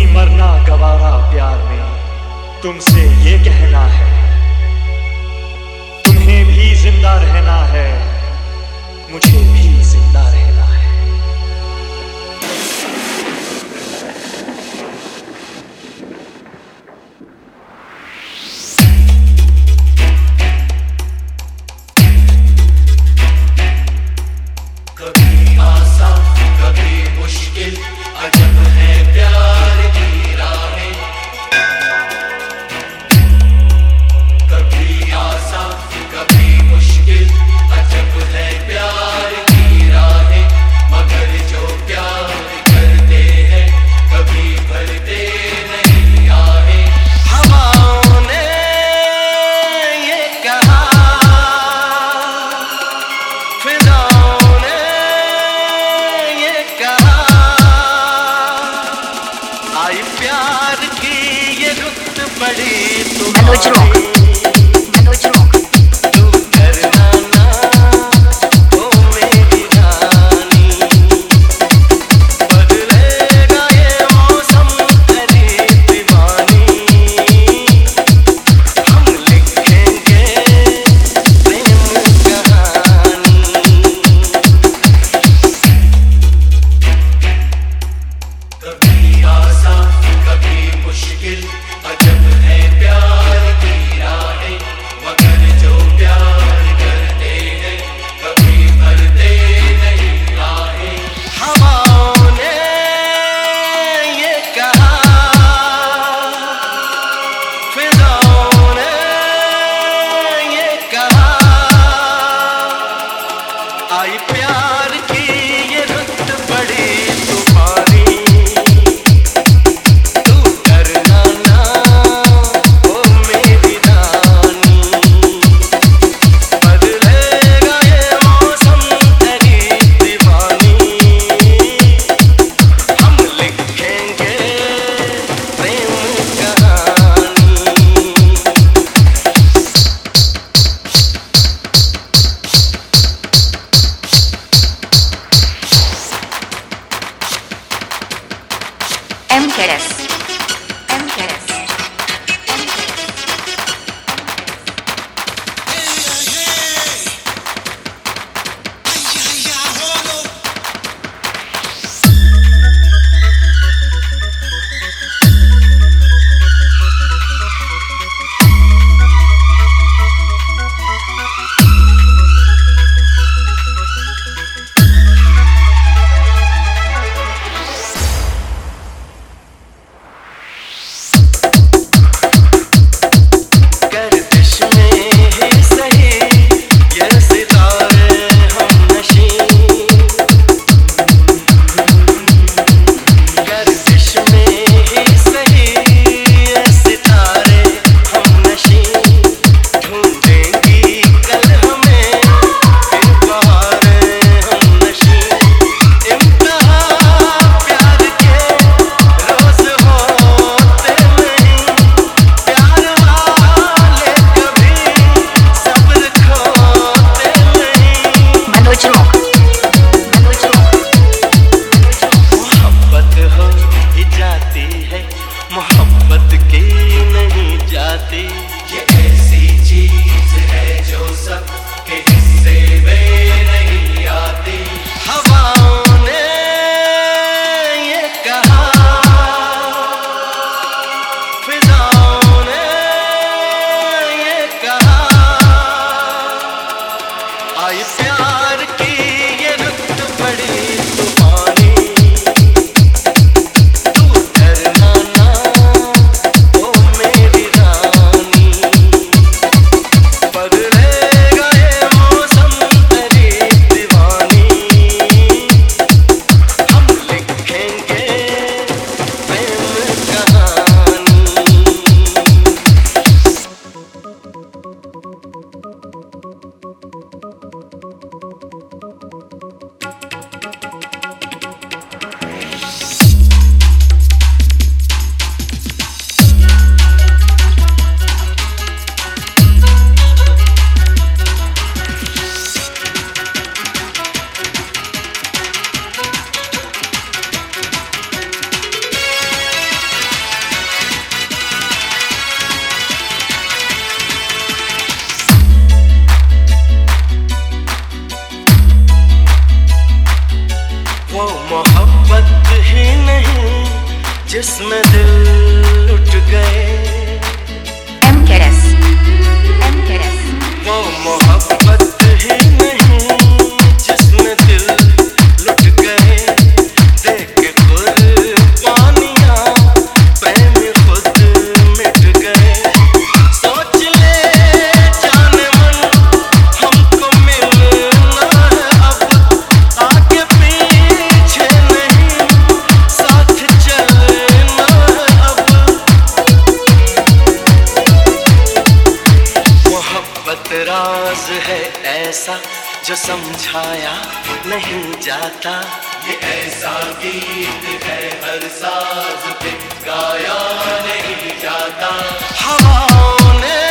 मरना गवारा प्यार में तुमसे ये कहना है, तुम्हें भी जिंदा रहना है, मुझे भी जिंदा रहना है। कभी आसान कभी मुश्किल, अजब है प्यार की राहें। कभी आसान कभी मुश्किल, अजब है प्यार की राहें। मगर जो प्यार करते हैं कभी भरते नहीं आहें। हवाओं ने ये कहा, फिजाओं ने ये कहा, वो मोहब्बत ही नहीं जिसमें दिल लुट गए। वो मोहब्बत ही नहीं जिसमें दिल लुट गए। देख के कुर्बानियां प्रेम खुद मिट गए। सोच ले जाने मन हमको मिलना है अब, आगे पीछे नहीं साथ चलना है अब। मोहब्बत राज है ऐसा जो समझाया नहीं जाता। ये ऐसा गीत है हर साज पे गाया नहीं जाता। हवाओं ने